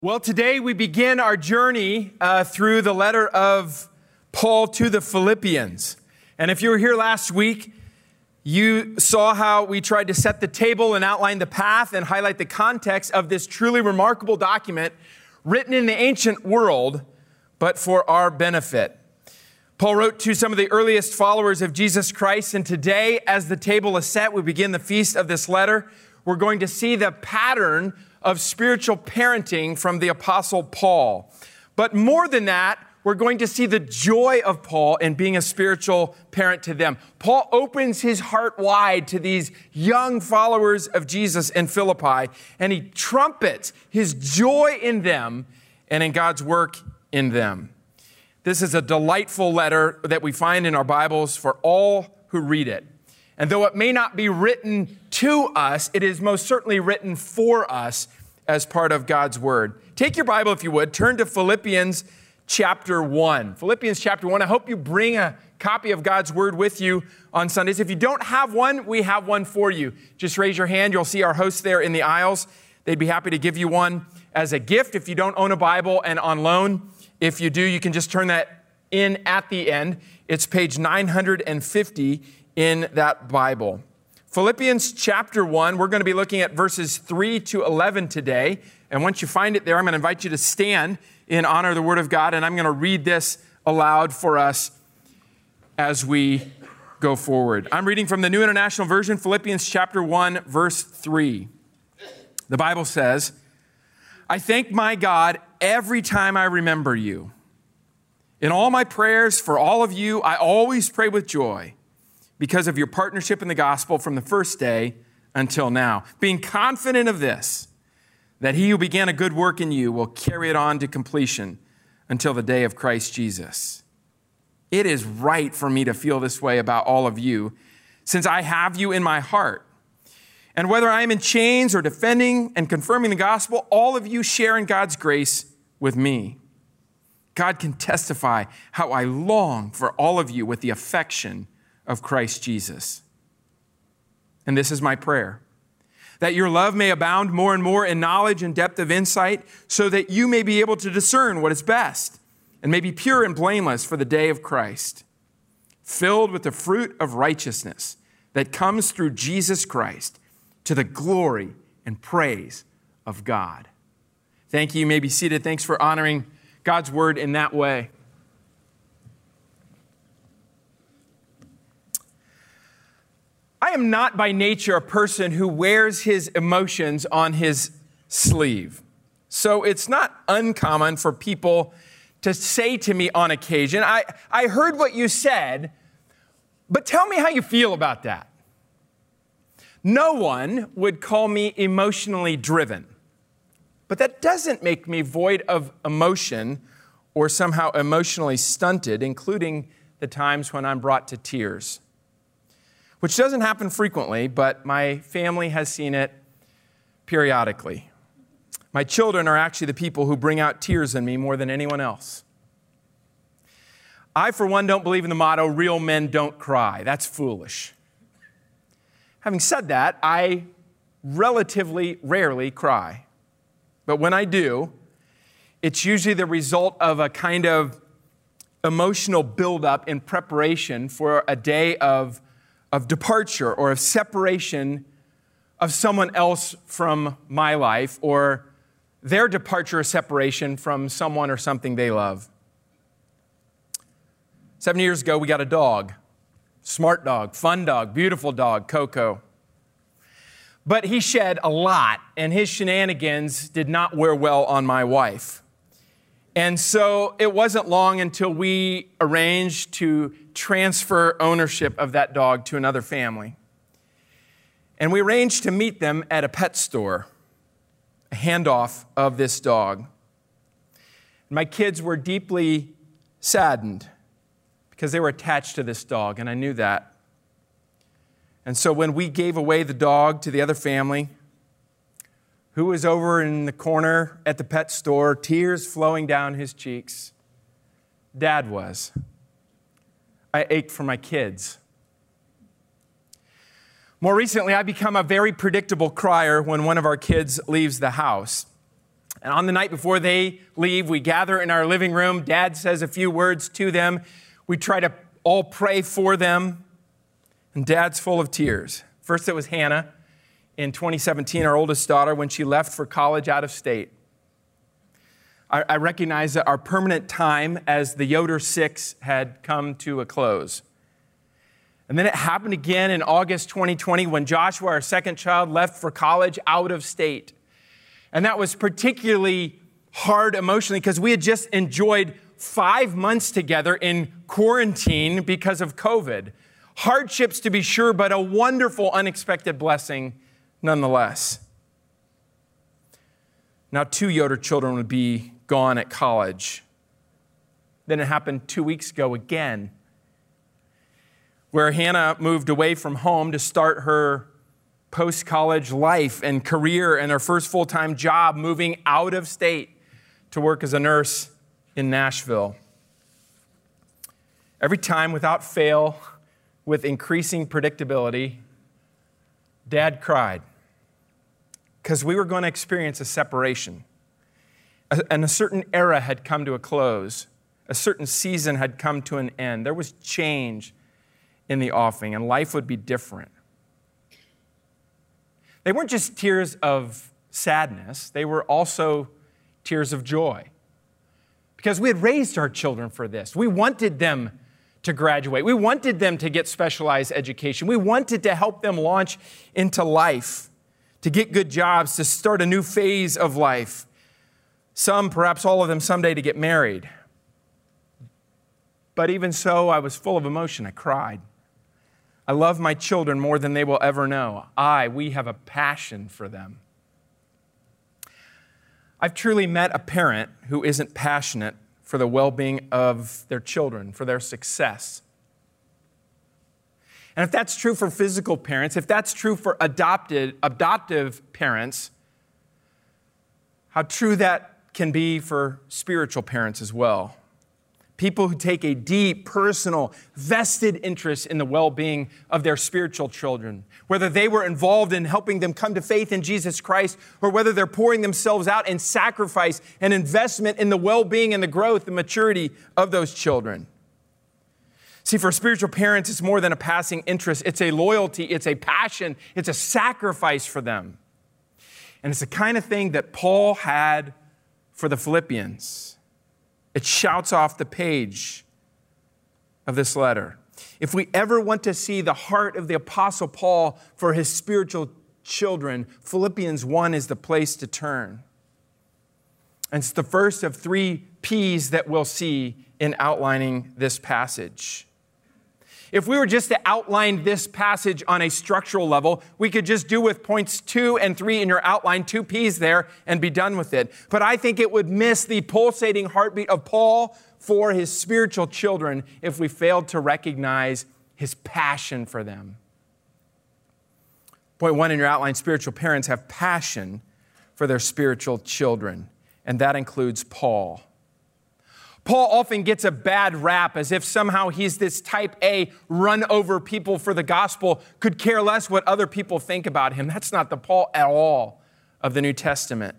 Well, today we begin our journey through the letter of Paul to the Philippians. And if you were here last week, you saw how we tried to set the table and outline the path and highlight the context of this truly remarkable document written in the ancient world, but for our benefit. Paul wrote to some of the earliest followers of Jesus Christ, and today, as the table is set, we begin the feast of this letter. We're going to see the pattern of spiritual parenting from the Apostle Paul. But more than that, we're going to see the joy of Paul in being a spiritual parent to them. Paul opens his heart wide to these young followers of Jesus in Philippi, and he trumpets his joy in them and in God's work in them. This is a delightful letter that we find in our Bibles for all who read it. And though it may not be written to us, it is most certainly written for us as part of God's Word. Take your Bible, if you would, turn to Philippians chapter 1. Philippians chapter 1. I hope you bring a copy of God's Word with you on Sundays. If you don't have one, we have one for you. Just raise your hand. You'll see our hosts there in the aisles. They'd be happy to give you one as a gift if you don't own a Bible, and on loan. If you do, you can just turn that in at the end. It's page 950 in that Bible. Philippians chapter 1, we're going to be looking at verses 3 to 11 today. And once you find it there, I'm going to invite you to stand in honor of the Word of God, and I'm going to read this aloud for us as we go forward. I'm reading from the New International Version, Philippians chapter 1, verse 3. The Bible says, "I thank my God every time I remember you. In all my prayers for all of you, I always pray with joy, because of your partnership in the gospel from the first day until now, being confident of this, that he who began a good work in you will carry it on to completion until the day of Christ Jesus. It is right for me to feel this way about all of you, since I have you in my heart. And whether I am in chains or defending and confirming the gospel, all of you share in God's grace with me. God can testify how I long for all of you with the affection of Christ Jesus. And this is my prayer, that your love may abound more and more in knowledge and depth of insight, so that you may be able to discern what is best and may be pure and blameless for the day of Christ, filled with the fruit of righteousness that comes through Jesus Christ to the glory and praise of God." Thank you. You may be seated. Thanks for honoring God's word in that way. I am not by nature a person who wears his emotions on his sleeve. So it's not uncommon for people to say to me on occasion, I heard what you said, but tell me how you feel about that. No one would call me emotionally driven, but that doesn't make me void of emotion or somehow emotionally stunted, including the times when I'm brought to tears. Which doesn't happen frequently, but my family has seen it periodically. My children are actually the people who bring out tears in me more than anyone else. I, for one, don't believe in the motto, "Real men don't cry." That's foolish. Having said that, I relatively rarely cry. But when I do, it's usually the result of a kind of emotional buildup in preparation for a day of departure or of separation of someone else from my life, or their departure or separation from someone or something they love. 7 years ago, we got a dog. Smart dog, fun dog, beautiful dog, Coco. But he shed a lot, and his shenanigans did not wear well on my wife. And so it wasn't long until we arranged to transfer ownership of that dog to another family. And we arranged to meet them at a pet store, a handoff of this dog. My kids were deeply saddened because they were attached to this dog, and I knew that. And so when we gave away the dog to the other family, who was over in the corner at the pet store, tears flowing down his cheeks? Dad was. I ached for my kids. More recently, I've become a very predictable crier when one of our kids leaves the house. And on the night before they leave, we gather in our living room. Dad says a few words to them. We try to all pray for them. And Dad's full of tears. First, it was Hannah in 2017, our oldest daughter, when she left for college out of state. I recognize that our permanent time as the Yoder 6 had come to a close. And then it happened again in August 2020 when Joshua, our second child, left for college out of state. And that was particularly hard emotionally because we had just enjoyed 5 months together in quarantine because of COVID. Hardships to be sure, but a wonderful, unexpected blessing nonetheless. Now 2 Yoder children would be gone at college. Then it happened 2 weeks ago again, where Hannah moved away from home to start her post-college life and career and her first full-time job, moving out of state to work as a nurse in Nashville. Every time, without fail, with increasing predictability, Dad cried because we were going to experience a separation. And a certain era had come to a close. A certain season had come to an end. There was change in the offing, and life would be different. They weren't just tears of sadness. They were also tears of joy. Because we had raised our children for this. We wanted them to graduate. We wanted them to get specialized education. We wanted to help them launch into life, to get good jobs, to start a new phase of life. Some, perhaps all of them, someday to get married. But even so, I was full of emotion. I cried. I love my children more than they will ever know. We have a passion for them. I've truly met a parent who isn't passionate for the well-being of their children, for their success. And if that's true for physical parents, if that's true for adoptive parents, how true that can be for spiritual parents as well. People who take a deep, personal, vested interest in the well-being of their spiritual children, whether they were involved in helping them come to faith in Jesus Christ, or whether they're pouring themselves out in sacrifice and investment in the well-being and the growth and maturity of those children. See, for spiritual parents, it's more than a passing interest. It's a loyalty, it's a passion, it's a sacrifice for them. And it's the kind of thing that Paul had for the Philippians. It shouts off the page of this letter. If we ever want to see the heart of the Apostle Paul for his spiritual children, Philippians 1 is the place to turn. And it's the first of 3 P's that we'll see in outlining this passage. If we were just to outline this passage on a structural level, we could just do with points 2 and 3 in your outline, 2 P's there, and be done with it. But I think it would miss the pulsating heartbeat of Paul for his spiritual children if we failed to recognize his passion for them. Point 1 in your outline, spiritual parents have passion for their spiritual children, and that includes Paul. Paul often gets a bad rap as if somehow he's this type A, run over people for the gospel, could care less what other people think about him. That's not the Paul at all of the New Testament.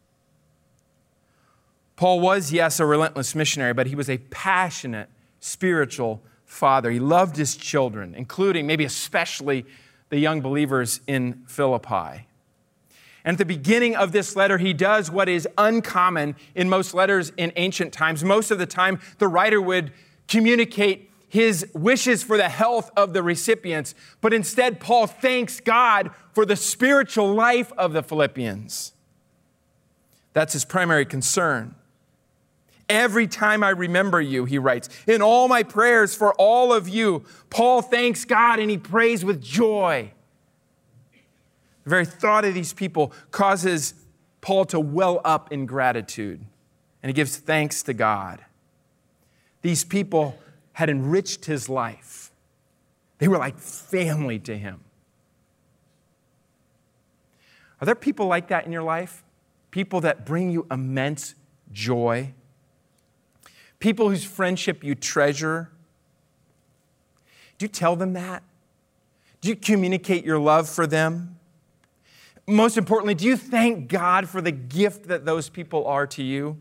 Paul was, yes, a relentless missionary, but he was a passionate spiritual father. He loved his children, including, maybe especially, the young believers in Philippi. And at the beginning of this letter, he does what is uncommon in most letters in ancient times. Most of the time, the writer would communicate his wishes for the health of the recipients. But instead, Paul thanks God for the spiritual life of the Philippians. That's his primary concern. Every time I remember you, he writes, in all my prayers for all of you, Paul thanks God and he prays with joy. The very thought of these people causes Paul to well up in gratitude, and he gives thanks to God. These people had enriched his life. They were like family to him. Are there people like that in your life? People that bring you immense joy? People whose friendship you treasure? Do you tell them that? Do you communicate your love for them? Most importantly, do you thank God for the gift that those people are to you?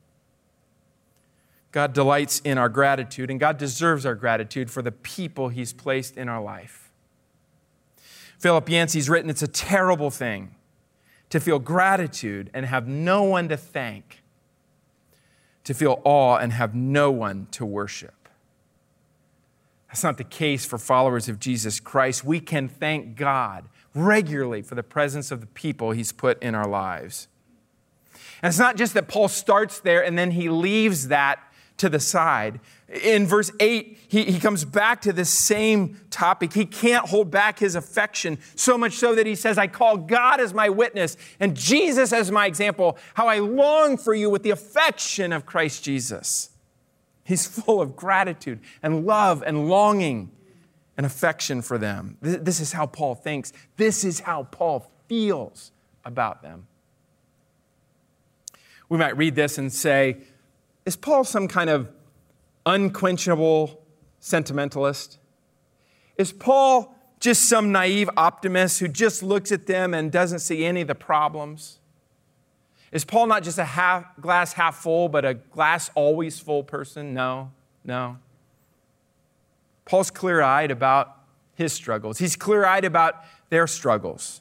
God delights in our gratitude, and God deserves our gratitude for the people He's placed in our life. Philip Yancey's written, it's a terrible thing to feel gratitude and have no one to thank, to feel awe and have no one to worship. That's not the case for followers of Jesus Christ. We can thank God regularly for the presence of the people He's put in our lives. And it's not just that Paul starts there and then he leaves that to the side. In verse 8, he comes back to this same topic. He can't hold back his affection, so much so that he says, I call God as my witness and Jesus as my example, how I long for you with the affection of Christ Jesus. He's full of gratitude and love and longing and affection for them. This is how Paul thinks. This is how Paul feels about them. We might read this and say, is Paul some kind of unquenchable sentimentalist? Is Paul just some naive optimist who just looks at them and doesn't see any of the problems? Is Paul not just a glass half full, but a glass always full person? No. Paul's clear-eyed about his struggles. He's clear-eyed about their struggles.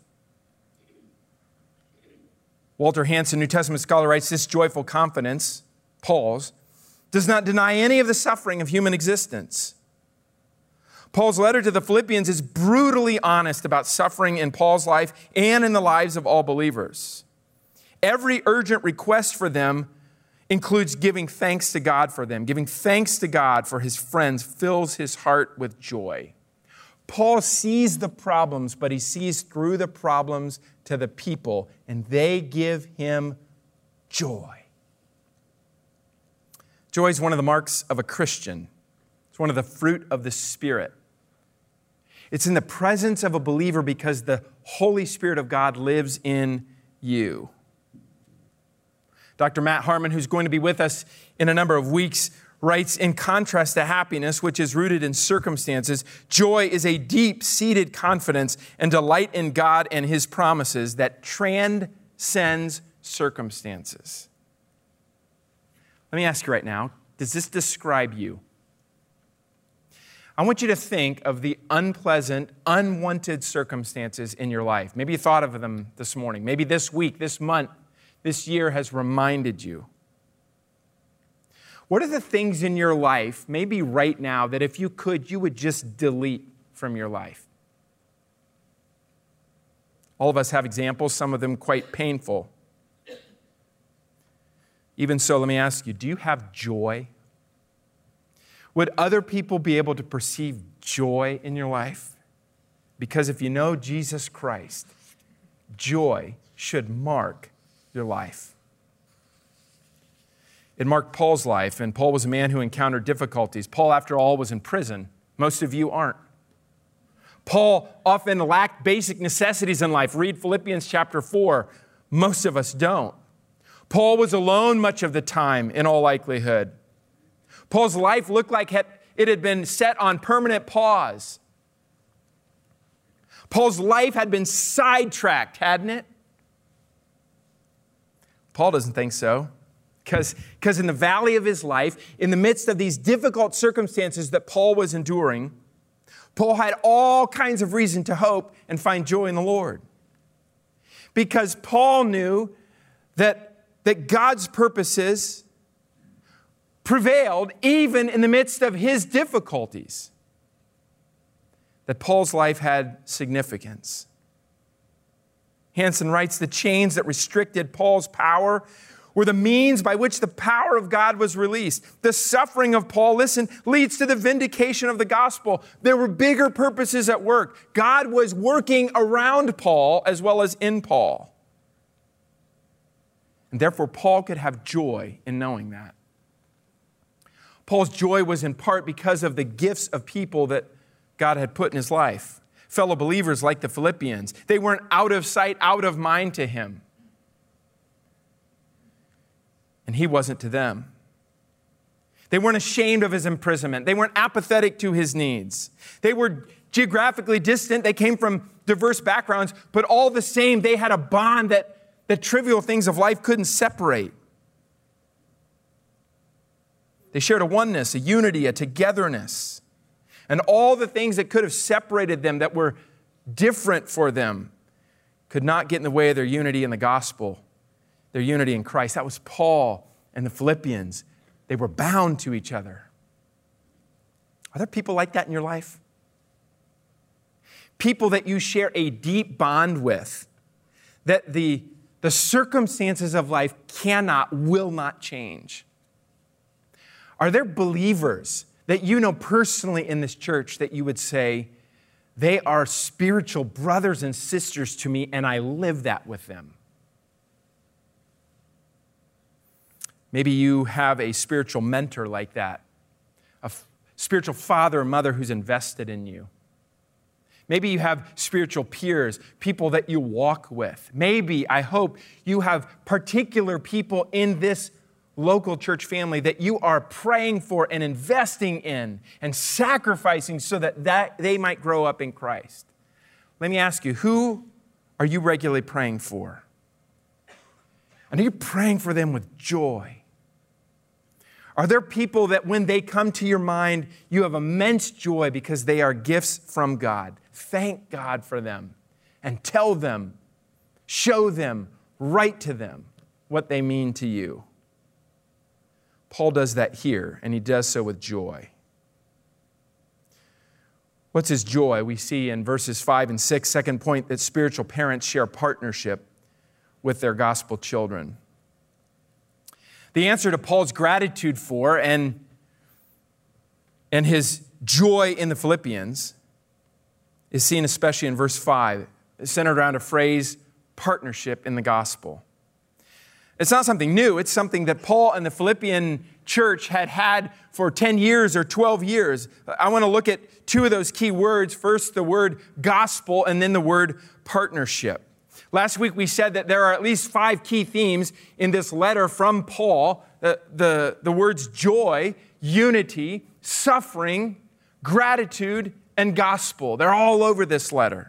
Walter Hansen, New Testament scholar, writes, this joyful confidence, Paul's, does not deny any of the suffering of human existence. Paul's letter to the Philippians is brutally honest about suffering in Paul's life and in the lives of all believers. Every urgent request for them includes giving thanks to God for them. Giving thanks to God for his friends fills his heart with joy. Paul sees the problems, but he sees through the problems to the people, and they give him joy. Joy is one of the marks of a Christian. It's one of the fruit of the Spirit. It's in the presence of a believer because the Holy Spirit of God lives in you. Dr. Matt Harmon, who's going to be with us in a number of weeks, writes, in contrast to happiness, which is rooted in circumstances, joy is a deep-seated confidence and delight in God and His promises that transcends circumstances. Let me ask you right now, does this describe you? I want you to think of the unpleasant, unwanted circumstances in your life. Maybe you thought of them this morning. Maybe this week, this month, this year has reminded you. What are the things in your life, maybe right now, that if you could, you would just delete from your life? All of us have examples, some of them quite painful. Even so, let me ask you, do you have joy? Would other people be able to perceive joy in your life? Because if you know Jesus Christ, joy should mark your life. It marked Paul's life, and Paul was a man who encountered difficulties. Paul, after all, was in prison. Most of you aren't. Paul often lacked basic necessities in life. Read Philippians chapter 4. Most of us don't. Paul was alone much of the time, in all likelihood. Paul's life looked like it had been set on permanent pause. Paul's life had been sidetracked, hadn't it? Paul doesn't think so. Because in the valley of his life, in the midst of these difficult circumstances that Paul was enduring, Paul had all kinds of reason to hope and find joy in the Lord. Because Paul knew that God's purposes prevailed even in the midst of his difficulties. That Paul's life had significance. Hansen writes, the chains that restricted Paul's power were the means by which the power of God was released. The suffering of Paul, listen, leads to the vindication of the gospel. There were bigger purposes at work. God was working around Paul as well as in Paul. And therefore, Paul could have joy in knowing that. Paul's joy was in part because of the gifts of people that God had put in his life. Fellow believers like the Philippians. They weren't out of sight, out of mind to him. And he wasn't to them. They weren't ashamed of his imprisonment. They weren't apathetic to his needs. They were geographically distant. They came from diverse backgrounds, but all the same, they had a bond that trivial things of life couldn't separate. They shared a oneness, a unity, a togetherness. And all the things that could have separated them, that were different for them, could not get in the way of their unity in the gospel, their unity in Christ. That was Paul and the Philippians. They were bound to each other. Are there people like that in your life? People that you share a deep bond with, that the circumstances of life will not change. Are there believers that you know personally in this church that you would say, they are spiritual brothers and sisters to me, and I live that with them? Maybe you have a spiritual mentor like that, a spiritual father or mother who's invested in you. Maybe you have spiritual peers, people that you walk with. Maybe, I hope, you have particular people in this local church family that you are praying for and investing in and sacrificing so that they might grow up in Christ. Let me ask you, who are you regularly praying for? And are you praying for them with joy? Are there people that when they come to your mind, you have immense joy because they are gifts from God? Thank God for them and tell them, show them, write to them what they mean to you. Paul does that here, and he does so with joy. What's his joy? We see in verses 5 and 6, second point, that spiritual parents share partnership with their gospel children. The answer to Paul's gratitude for and his joy in the Philippians is seen especially in verse 5. It's centered around a phrase, partnership in the gospel. It's not something new. It's something that Paul and the Philippian church had for 10 years or 12 years. I want to look at two of those key words. First, the word gospel, and then the word partnership. Last week, we said that there are at least 5 key themes in this letter from Paul. The words joy, unity, suffering, gratitude, and gospel. They're all over this letter.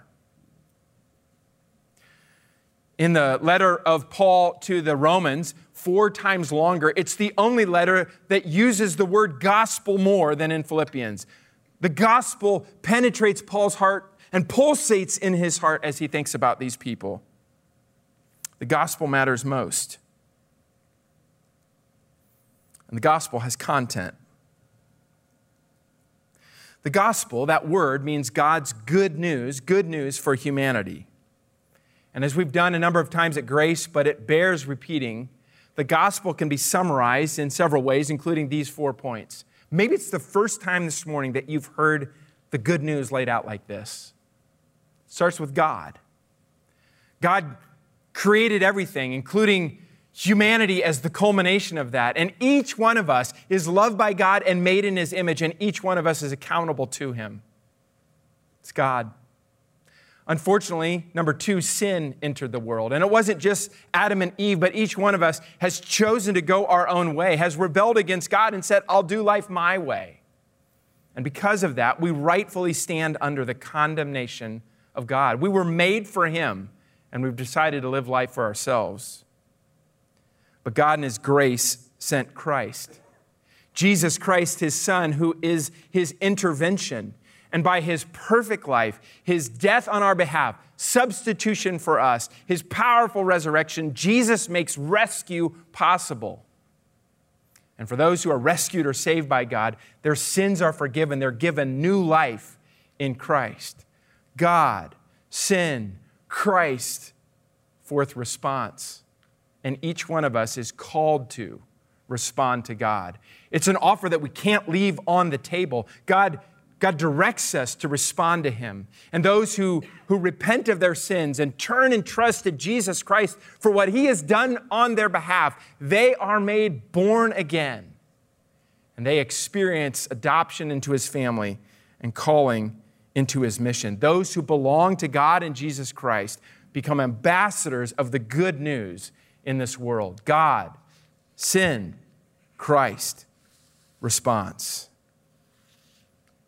In the letter of Paul to the Romans, 4 times longer, it's the only letter that uses the word gospel more than in Philippians. The gospel penetrates Paul's heart and pulsates in his heart as he thinks about these people. The gospel matters most. And the gospel has content. The gospel, that word, means God's good news for humanity. And as we've done a number of times at Grace, but it bears repeating, the gospel can be summarized in several ways, including these 4 points. Maybe it's the first time this morning that you've heard the good news laid out like this. It starts with God. God created everything, including humanity as the culmination of that. And each one of us is loved by God and made in His image, and each one of us is accountable to Him. It's God. Unfortunately, number 2, sin entered the world. And it wasn't just Adam and Eve, but each one of us has chosen to go our own way, has rebelled against God and said, I'll do life my way. And because of that, we rightfully stand under the condemnation of God. We were made for Him, and we've decided to live life for ourselves. But God in His grace sent Christ. Jesus Christ, His Son, who is His intervention. And by His perfect life, His death on our behalf, substitution for us, His powerful resurrection, Jesus makes rescue possible. And for those who are rescued or saved by God, their sins are forgiven. They're given new life in Christ. God, sin, Christ, fourth response. And each one of us is called to respond to God. It's an offer that we can't leave on the table. God directs us to respond to Him. And those who repent of their sins and turn and trust in Jesus Christ for what He has done on their behalf, they are made born again. And they experience adoption into His family and calling into His mission. Those who belong to God and Jesus Christ become ambassadors of the good news in this world. God, sin, Christ, response.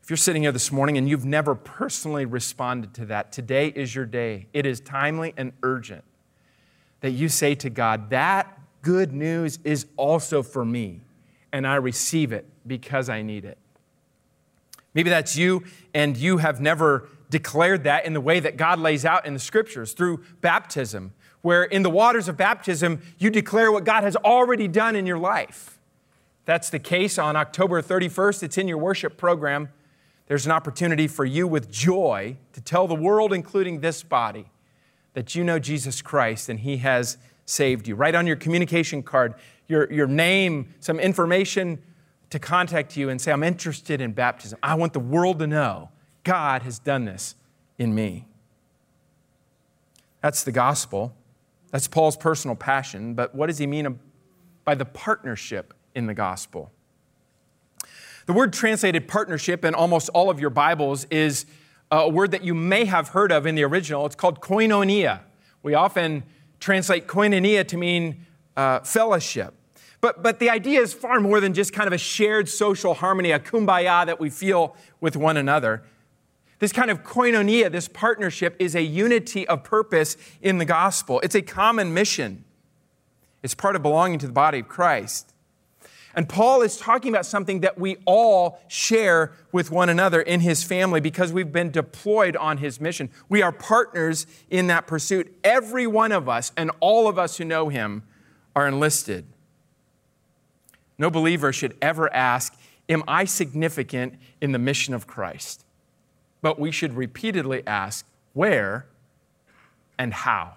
If you're sitting here this morning and you've never personally responded to that, today is your day. It is timely and urgent that you say to God, that good news is also for me, and I receive it because I need it. Maybe that's you, and you have never declared that in the way that God lays out in the Scriptures through baptism, where in the waters of baptism, you declare what God has already done in your life. If that's the case on October 31st, it's in your worship program. There's an opportunity for you with joy to tell the world, including this body, that you know Jesus Christ and He has saved you. Write on your communication card your name, some information to contact you and say, I'm interested in baptism. I want the world to know God has done this in me. That's the gospel. That's Paul's personal passion. But what does he mean by the partnership in the gospel? The word translated partnership in almost all of your Bibles is a word that you may have heard of in the original. It's called koinonia. We often translate koinonia to mean fellowship. But the idea is far more than just kind of a shared social harmony, a kumbaya that we feel with one another. This kind of koinonia, this partnership, is a unity of purpose in the gospel. It's a common mission. It's part of belonging to the body of Christ. And Paul is talking about something that we all share with one another in his family because we've been deployed on his mission. We are partners in that pursuit. Every one of us and all of us who know him are enlisted. No believer should ever ask, am I significant in the mission of Christ? But we should repeatedly ask, where and how?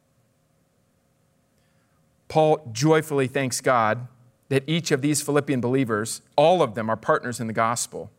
Paul joyfully thanks God that each of these Philippian believers, all of them, are partners in the gospel.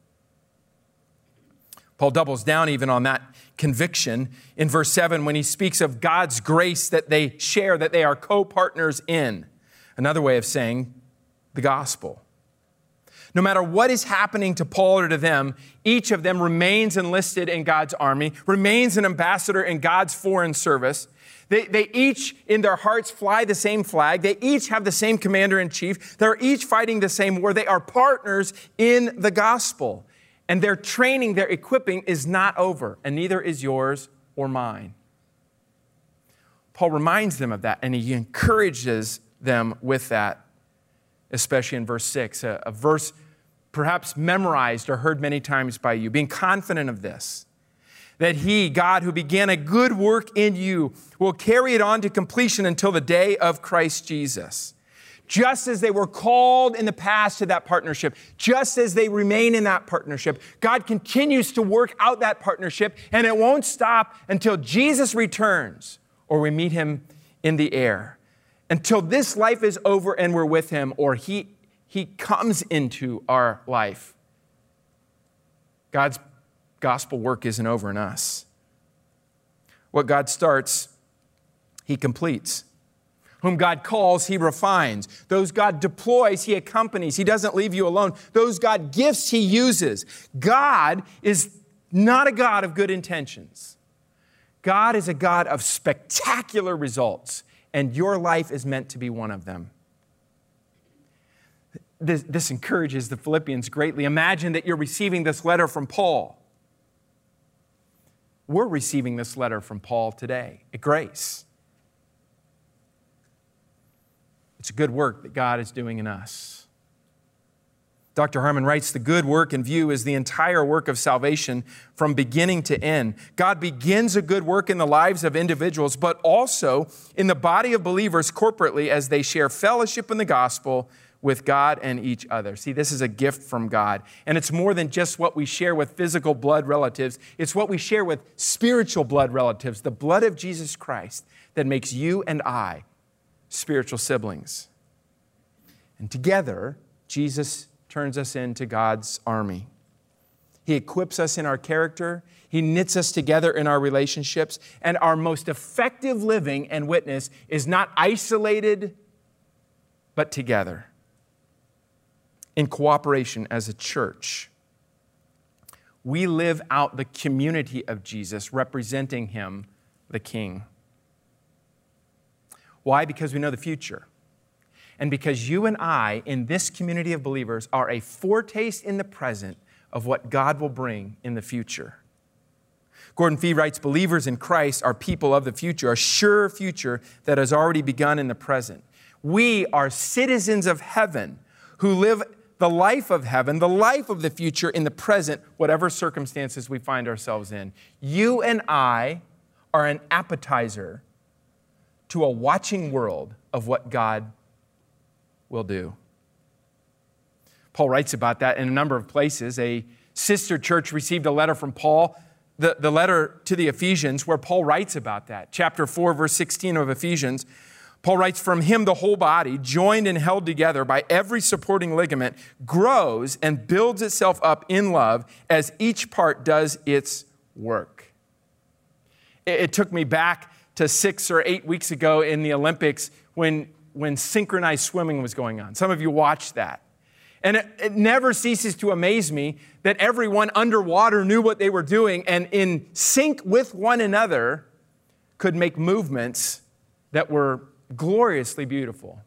Paul doubles down even on that conviction in verse 7 when he speaks of God's grace that they share, that they are co-partners in. Another way of saying the gospel. No matter what is happening to Paul or to them, each of them remains enlisted in God's army, remains an ambassador in God's foreign service. They each, in their hearts, fly the same flag. They each have the same commander-in-chief. They're each fighting the same war. They are partners in the gospel. And their training, their equipping is not over, and neither is yours or mine. Paul reminds them of that, and he encourages them with that, especially in verse 6, a verse perhaps memorized or heard many times by you, being confident of this, that He, God, who began a good work in you, will carry it on to completion until the day of Christ Jesus. Just as they were called in the past to that partnership, just as they remain in that partnership, God continues to work out that partnership, and it won't stop until Jesus returns or we meet Him in the air. Until this life is over and we're with Him, or He comes into our life. God's gospel work isn't over in us. What God starts, He completes. Whom God calls, He refines. Those God deploys, He accompanies. He doesn't leave you alone. Those God gifts, He uses. God is not a God of good intentions. God is a God of spectacular results, and your life is meant to be one of them. This encourages the Philippians greatly. Imagine that you're receiving this letter from Paul. We're receiving this letter from Paul today at Grace. It's a good work that God is doing in us. Dr. Harmon writes, the good work in view is the entire work of salvation from beginning to end. God begins a good work in the lives of individuals, but also in the body of believers corporately as they share fellowship in the gospel with God and each other. See, this is a gift from God. And it's more than just what we share with physical blood relatives. It's what we share with spiritual blood relatives, the blood of Jesus Christ that makes you and I spiritual siblings. And together, Jesus turns us into God's army. He equips us in our character. He knits us together in our relationships. And our most effective living and witness is not isolated, but together, in cooperation as a church. We live out the community of Jesus, representing Him, the King. Why? Because we know the future. And because you and I, in this community of believers, are a foretaste in the present of what God will bring in the future. Gordon Fee writes, believers in Christ are people of the future, a sure future that has already begun in the present. We are citizens of heaven who live the life of heaven, the life of the future in the present, whatever circumstances we find ourselves in. You and I are an appetizer to a watching world of what God will do. Paul writes about that in a number of places. A sister church received a letter from Paul, the letter to the Ephesians, where Paul writes about that. Chapter 4, verse 16 of Ephesians, Paul writes, from him the whole body, joined and held together by every supporting ligament, grows and builds itself up in love as each part does its work. It took me back to 6 or 8 weeks ago in the Olympics when synchronized swimming was going on. Some of you watched that. And it never ceases to amaze me that everyone underwater knew what they were doing and in sync with one another could make movements that were gloriously beautiful.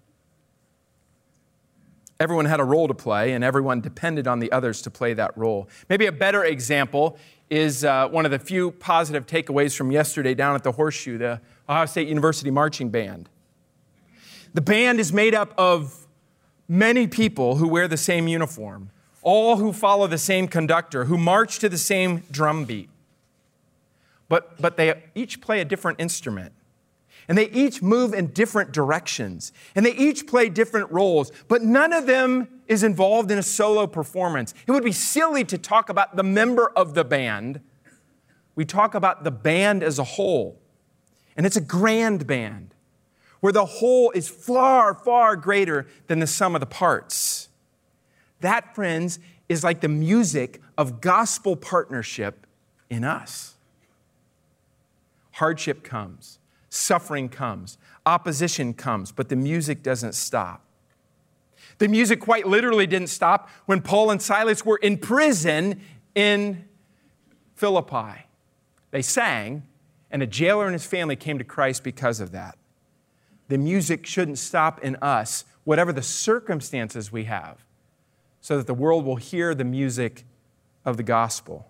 Everyone had a role to play, and everyone depended on the others to play that role. Maybe a better example is one of the few positive takeaways from yesterday down at the Horseshoe, the Ohio State University Marching Band. The band is made up of many people who wear the same uniform, all who follow the same conductor, who march to the same drum beat. But they each play a different instrument. And they each move in different directions. And they each play different roles. But none of them is involved in a solo performance. It would be silly to talk about the member of the band. We talk about the band as a whole. And it's a grand band, where the whole is far, far greater than the sum of the parts. That, friends, is like the music of gospel partnership in us. Hardship comes, suffering comes, opposition comes, but the music doesn't stop. The music quite literally didn't stop when Paul and Silas were in prison in Philippi. They sang, and a jailer and his family came to Christ because of that. The music shouldn't stop in us, whatever the circumstances we have, so that the world will hear the music of the gospel.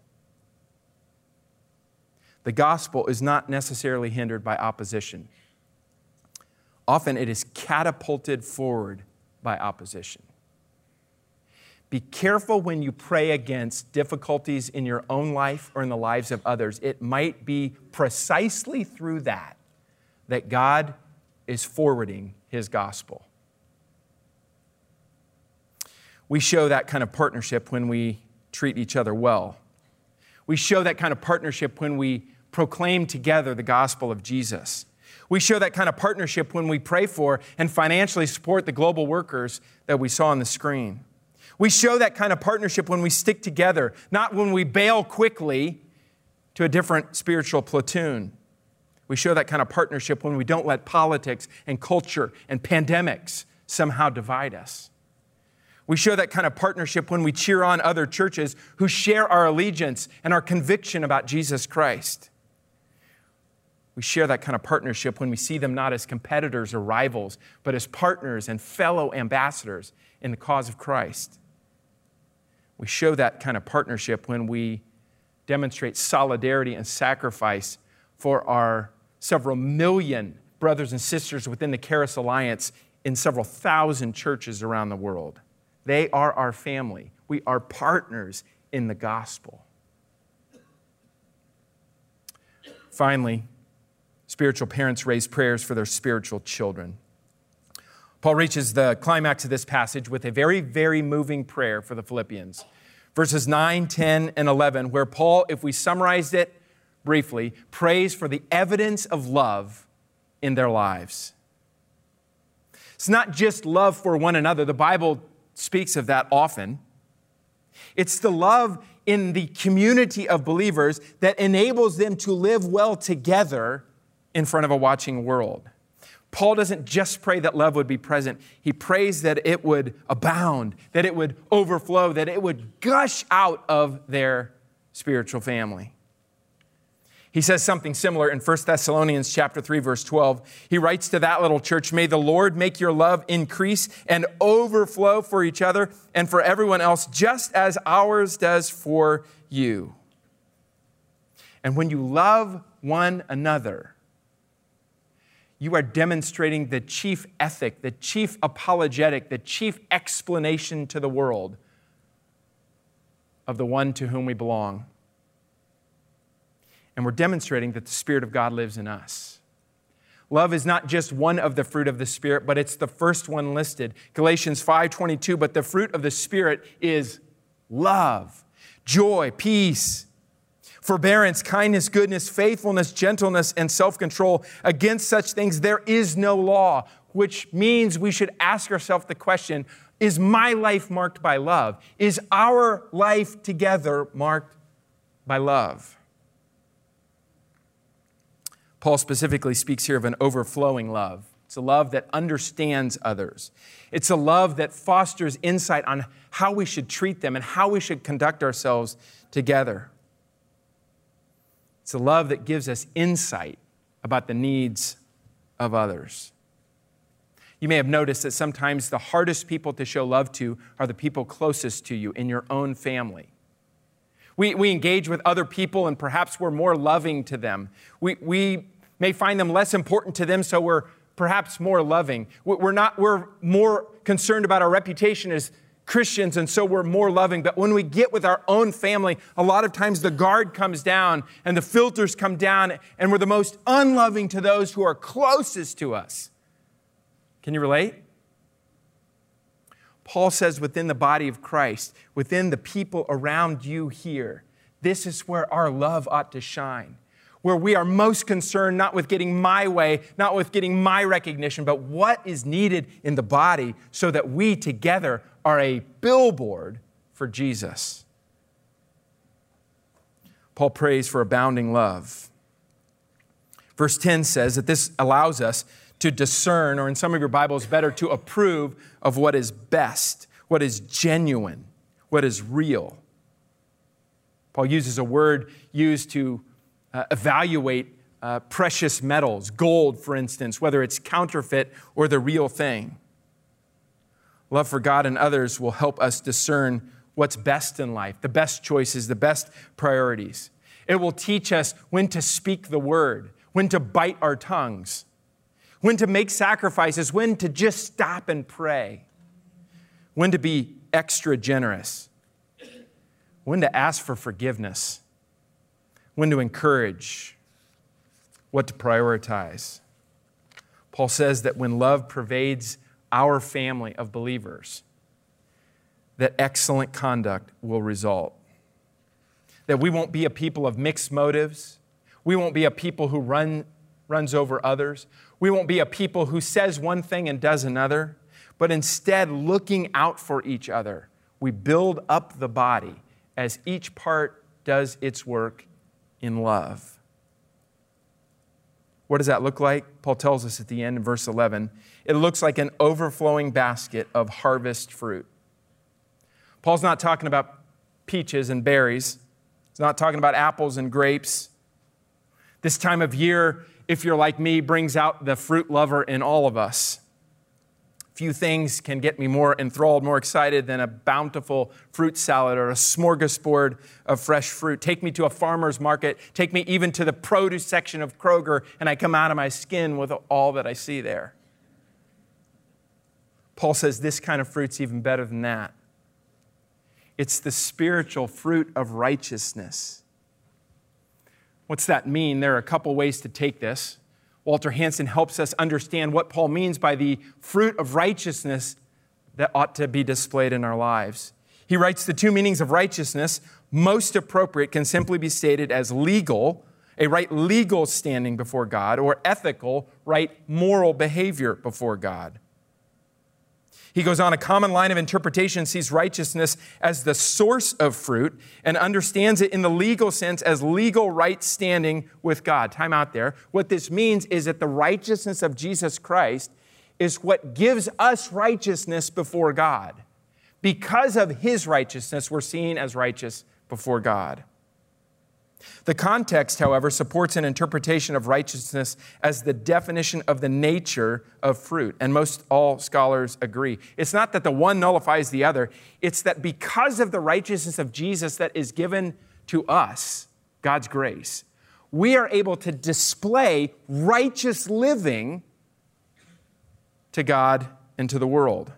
The gospel is not necessarily hindered by opposition. Often it is catapulted forward by opposition. Be careful when you pray against difficulties in your own life or in the lives of others. It might be precisely through that God is forwarding His gospel. We show that kind of partnership when we treat each other well. We show that kind of partnership when we proclaim together the gospel of Jesus. We show that kind of partnership when we pray for and financially support the global workers that we saw on the screen. We show that kind of partnership when we stick together, not when we bail quickly to a different spiritual platoon. We show that kind of partnership when we don't let politics and culture and pandemics somehow divide us. We show that kind of partnership when we cheer on other churches who share our allegiance and our conviction about Jesus Christ. We share that kind of partnership when we see them not as competitors or rivals, but as partners and fellow ambassadors in the cause of Christ. We show that kind of partnership when we demonstrate solidarity and sacrifice for our several million brothers and sisters within the Charis Alliance in several thousand churches around the world. They are our family. We are partners in the gospel. Finally, spiritual parents raise prayers for their spiritual children. Paul reaches the climax of this passage with a very, very moving prayer for the Philippians. Verses 9, 10, and 11, where Paul, if we summarized it briefly, prays for the evidence of love in their lives. It's not just love for one another. The Bible speaks of that often. It's the love in the community of believers that enables them to live well together in front of a watching world. Paul doesn't just pray that love would be present. He prays that it would abound, that it would overflow, that it would gush out of their spiritual family. He says something similar in 1 Thessalonians chapter 3, verse 12. He writes to that little church, "May the Lord make your love increase and overflow for each other and for everyone else, just as ours does for you." And when you love one another, you are demonstrating the chief ethic, the chief apologetic, the chief explanation to the world of the one to whom we belong. And we're demonstrating that the Spirit of God lives in us. Love is not just one of the fruit of the Spirit, but it's the first one listed. Galatians 5:22, but the fruit of the Spirit is love, joy, peace, forbearance, kindness, goodness, faithfulness, gentleness, and self-control. Against such things there is no law, which means we should ask ourselves the question, is my life marked by love? Is our life together marked by love? Paul specifically speaks here of an overflowing love. It's a love that understands others. It's a love that fosters insight on how we should treat them and how we should conduct ourselves together. It's a love that gives us insight about the needs of others. You may have noticed that sometimes the hardest people to show love to are the people closest to you in your own family. We engage with other people and perhaps we're more loving to them. We may find them less important to them, so we're perhaps more loving. We're more concerned about our reputation as Christians, and so we're more loving. But when we get with our own family, a lot of times the guard comes down and the filters come down, and we're the most unloving to those who are closest to us. Can you relate? Paul says within the body of Christ, within the people around you here, this is where our love ought to shine, where we are most concerned not with getting my way, not with getting my recognition, but what is needed in the body so that we together are a billboard for Jesus. Paul prays for abounding love. Verse 10 says that this allows us to discern, or in some of your Bibles, better, to approve of what is best, what is genuine, what is real. Paul uses a word used to evaluate precious metals, gold, for instance, whether it's counterfeit or the real thing. Love for God and others will help us discern what's best in life, the best choices, the best priorities. It will teach us when to speak the word, when to bite our tongues, when to make sacrifices, when to just stop and pray, when to be extra generous, when to ask for forgiveness, when to encourage, what to prioritize. Paul says that when love pervades our family of believers, that excellent conduct will result. That we won't be a people of mixed motives. We won't be a people who runs over others. We won't be a people who says one thing and does another, but instead looking out for each other. We build up the body as each part does its work in love. What does that look like? Paul tells us at the end in verse 11, it looks like an overflowing basket of harvest fruit. Paul's not talking about peaches and berries. He's not talking about apples and grapes. This time of year, if you're like me, brings out the fruit lover in all of us. Few things can get me more enthralled, more excited than a bountiful fruit salad or a smorgasbord of fresh fruit. Take me to a farmer's market. Take me even to the produce section of Kroger, and I come out of my skin with all that I see there. Paul says this kind of fruit's even better than that. It's the spiritual fruit of righteousness. What's that mean? There are a couple ways to take this. Walter Hansen helps us understand what Paul means by the fruit of righteousness that ought to be displayed in our lives. He writes the two meanings of righteousness, most appropriate, can simply be stated as legal, a right legal standing before God, or ethical, right moral behavior before God. He goes on, a common line of interpretation sees righteousness as the source of fruit and understands it in the legal sense as legal right standing with God. Time out there. What this means is that the righteousness of Jesus Christ is what gives us righteousness before God. Because of his righteousness, we're seen as righteous before God. The context, however, supports an interpretation of righteousness as the definition of the nature of fruit, and most all scholars agree. It's not that the one nullifies the other, it's that because of the righteousness of Jesus that is given to us, God's grace, we are able to display righteous living to God and to the world.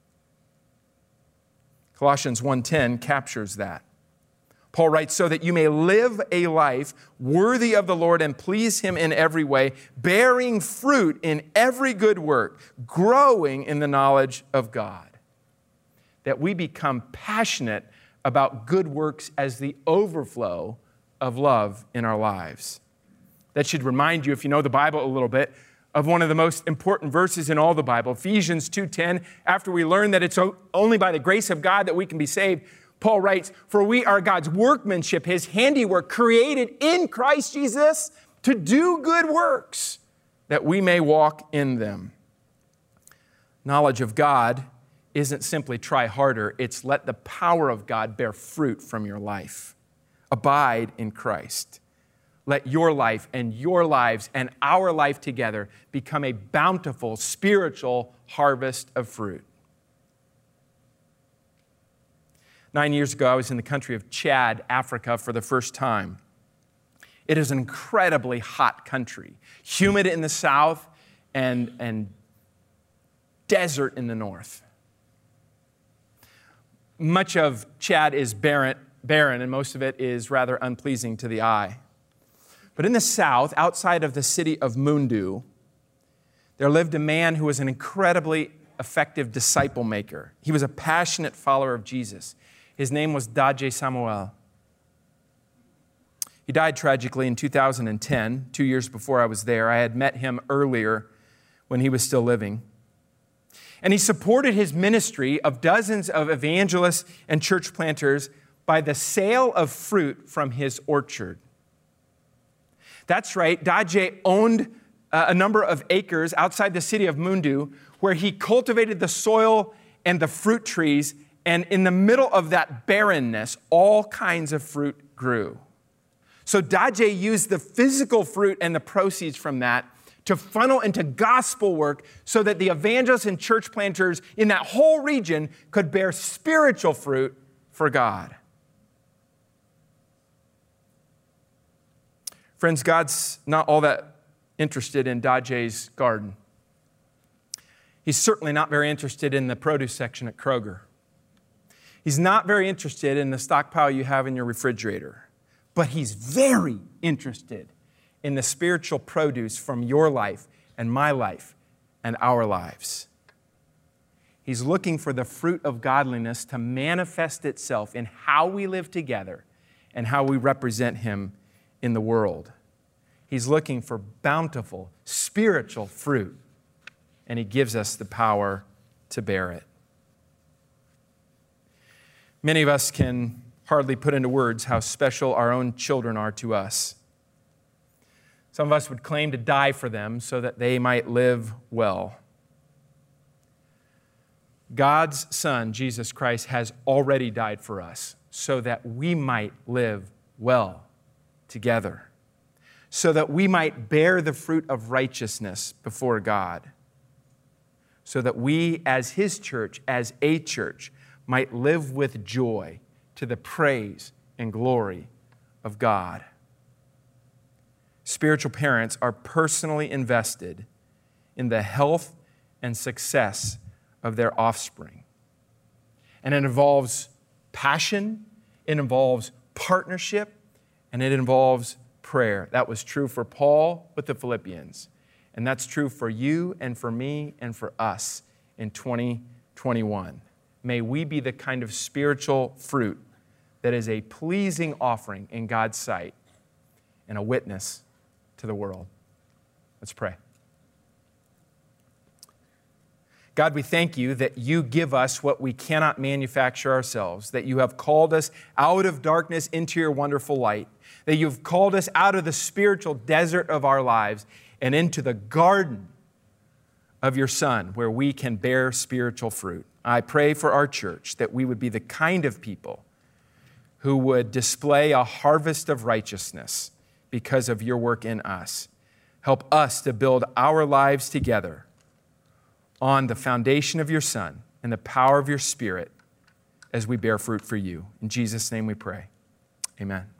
Colossians 1:10 captures that. Paul writes, so that you may live a life worthy of the Lord and please Him in every way, bearing fruit in every good work, growing in the knowledge of God. That we become passionate about good works as the overflow of love in our lives. That should remind you, if you know the Bible a little bit, of one of the most important verses in all the Bible, Ephesians 2:10. After we learn that it's only by the grace of God that we can be saved, Paul writes, for we are God's workmanship, His handiwork, created in Christ Jesus to do good works, that we may walk in them. Knowledge of God isn't simply try harder, it's let the power of God bear fruit from your life. Abide in Christ. Let your life and your lives and our life together become a bountiful spiritual harvest of fruit. 9 years ago, I was in the country of Chad, Africa, for the first time. It is an incredibly hot country, humid in the south and desert in the north. Much of Chad is barren, and most of it is rather unpleasing to the eye. But in the south, outside of the city of Mundu, there lived a man who was an incredibly effective disciple maker. He was a passionate follower of Jesus. His name was Daje Samuel. He died tragically in 2010, 2 years before I was there. I had met him earlier when he was still living. And he supported his ministry of dozens of evangelists and church planters by the sale of fruit from his orchard. That's right, Daje owned a number of acres outside the city of Mundu where he cultivated the soil and the fruit trees, and in the middle of that barrenness, all kinds of fruit grew. So Daje used the physical fruit and the proceeds from that to funnel into gospel work so that the evangelists and church planters in that whole region could bear spiritual fruit for God. Friends, God's not all that interested in Daje's garden. He's certainly not very interested in the produce section at Kroger. He's not very interested in the stockpile you have in your refrigerator, but He's very interested in the spiritual produce from your life and my life and our lives. He's looking for the fruit of godliness to manifest itself in how we live together and how we represent Him in the world. He's looking for bountiful spiritual fruit, and He gives us the power to bear it. Many of us can hardly put into words how special our own children are to us. Some of us would claim to die for them so that they might live well. God's Son, Jesus Christ, has already died for us so that we might live well together, so that we might bear the fruit of righteousness before God, so that we as His church, as a church, might live with joy to the praise and glory of God. Spiritual parents are personally invested in the health and success of their offspring. And it involves passion, it involves partnership, and it involves prayer. That was true for Paul with the Philippians. And that's true for you and for me and for us in 2021. May we be the kind of spiritual fruit that is a pleasing offering in God's sight and a witness to the world. Let's pray. God, we thank You that You give us what we cannot manufacture ourselves, that You have called us out of darkness into Your wonderful light, that You've called us out of the spiritual desert of our lives and into the garden of Your Son, where we can bear spiritual fruit. I pray for our church that we would be the kind of people who would display a harvest of righteousness because of your work in us. Help us to build our lives together on the foundation of your Son and the power of your Spirit as we bear fruit for you. In Jesus' name we pray. Amen.